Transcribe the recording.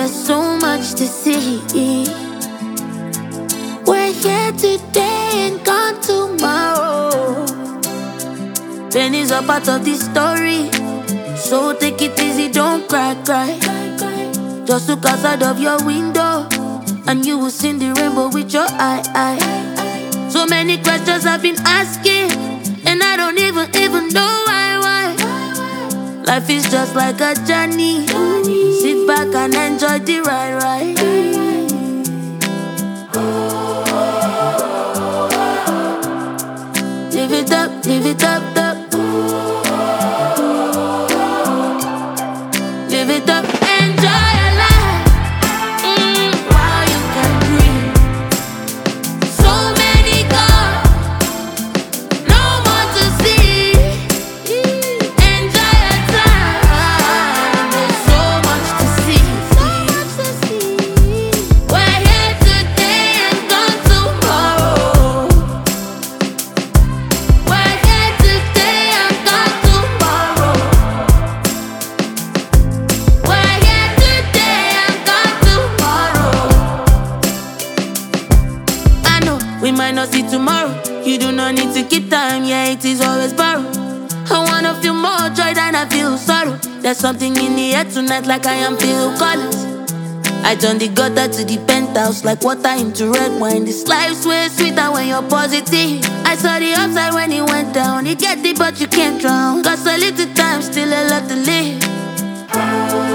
There's so much to see. We're here today and gone tomorrow. Pain is a part of the story, so take it easy, don't cry. Just look outside of your window and you will see the rainbow with your eye. So many questions I've been asking, and I don't even know why. Life is just like a journey. Sit back and enjoy the ride. Live it up, live it up. Live it up, enjoy your life while you can breathe. So many gone, no more to see. Enjoy your time, there's so much to see. We're here today and gone tomorrow. We're here today and gone tomorrow. We're here today and gone tomorrow. I know we might not see tomorrow. You do not need to keep time, yeah, it is always borrowed. I wanna feel more joy than I feel sorrow. There's something in the air tonight, like I am Phil Collins. I turn the gutter to the penthouse, like water into red wine. This life's way sweeter when you're positive. I saw the upside when it went down. You get it, but you can't drown. Got so little time, still a lot to live.